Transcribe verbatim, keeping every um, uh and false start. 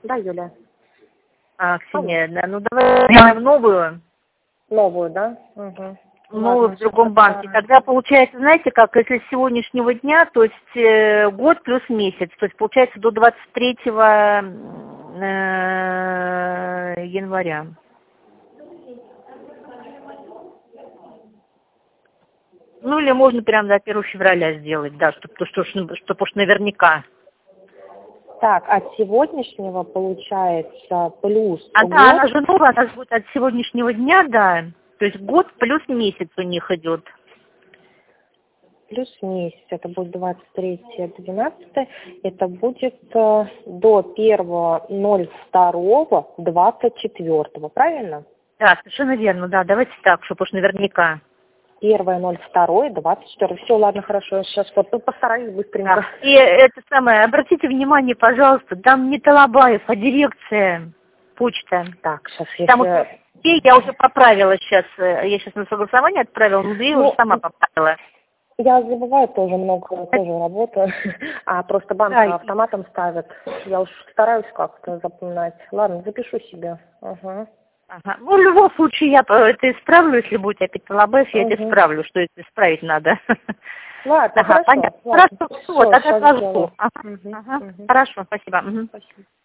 Да, Юля. А, Ксения, да, ну давай сделаем новую. Новую, да? Угу. Новую Ладно, в другом банке. Тогда получается, знаете как, если с сегодняшнего дня, то есть э, год плюс месяц, то есть получается до двадцать третьего э, января. Ну или можно прямо до первого февраля сделать, да, чтобы чтоб, чтоб, чтоб уж наверняка. Так, от сегодняшнего получается плюс А год. да, она же новая, она же будет от сегодняшнего дня, да. То есть год плюс месяц у них идет. Плюс месяц, это будет двадцать третье двенадцатое, это будет э, до первого ноль второго двадцать четвёртого, правильно? Да, совершенно верно, да, давайте так, чтобы уж наверняка. Первое ноль второе двадцать четвёртое. Все, ладно, хорошо, я сейчас вот ну, постараюсь быстренько. Да. И это самое, обратите внимание, пожалуйста, там не Талабаев, а дирекция, почта. Так, сейчас Там если... вот две я уже поправила сейчас, я сейчас на согласование отправила, но две Ну, уже сама поправила. я забываю тоже много, тоже работаю, а просто банк Да. автоматом ставит. Я уж стараюсь как-то запоминать. Ладно, запишу себе. Ага. Ага. Ну, в любом случае, я это исправлю, если будет опять Талабаев, я это Угу. исправлю, что это исправить надо. Ладно, Ага, хорошо. понятно. Ладно. Хорошо, Все, вот, тогда сейчас сразу. сделаю. Ага, Угу. ага. Угу. Хорошо, спасибо. Угу. Спасибо.